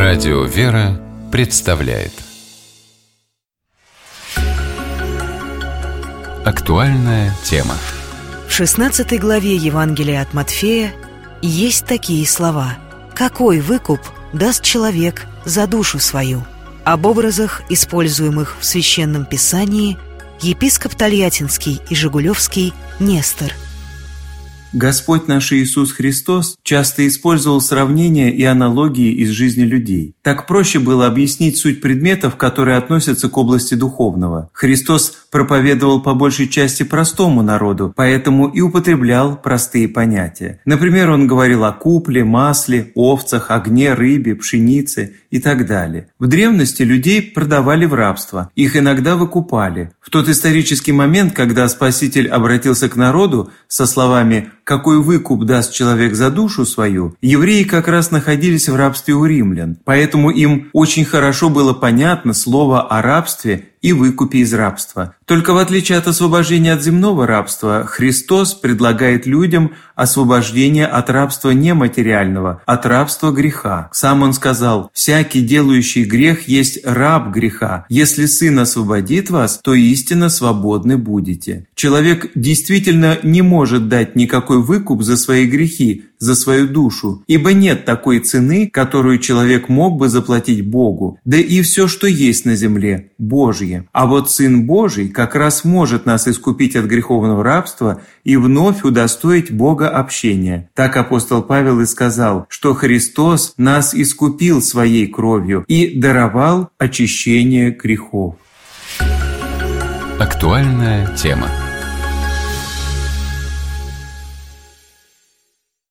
Радио «Вера» представляет актуальная тема. В 16 главе Евангелия от Матфея есть такие слова: «Какой выкуп даст человек за душу свою?» Об образах, используемых в Священном Писании, епископ Тольяттинский и Жигулевский Нестор. Господь наш Иисус Христос часто использовал сравнения и аналогии из жизни людей. Так проще было объяснить суть предметов, которые относятся к области духовного. Христос проповедовал по большей части простому народу, поэтому и употреблял простые понятия. Например, он говорил о купле, масле, овцах, огне, рыбе, пшенице и так далее. В древности людей продавали в рабство, их иногда выкупали. В тот исторический момент, когда Спаситель обратился к народу со словами «Какой выкуп даст человек за душу свою?», евреи как раз находились в рабстве у римлян, поэтому им очень хорошо было понятно слово о рабстве и выкупе из рабства. Только в отличие от освобождения от земного рабства, Христос предлагает людям освобождение от рабства нематериального, от рабства греха. Сам Он сказал: «Всякий, делающий грех, есть раб греха. Если Сын освободит вас, то истинно свободны будете». Человек действительно не может дать никакой выкуп за свои грехи, за свою душу, ибо нет такой цены, которую человек мог бы заплатить Богу, да и все, что есть на земле, Божье. А вот Сын Божий как раз может нас искупить от греховного рабства и вновь удостоить Бога общения. Так апостол Павел и сказал, что Христос нас искупил Своей кровью и даровал очищение грехов. Актуальная тема.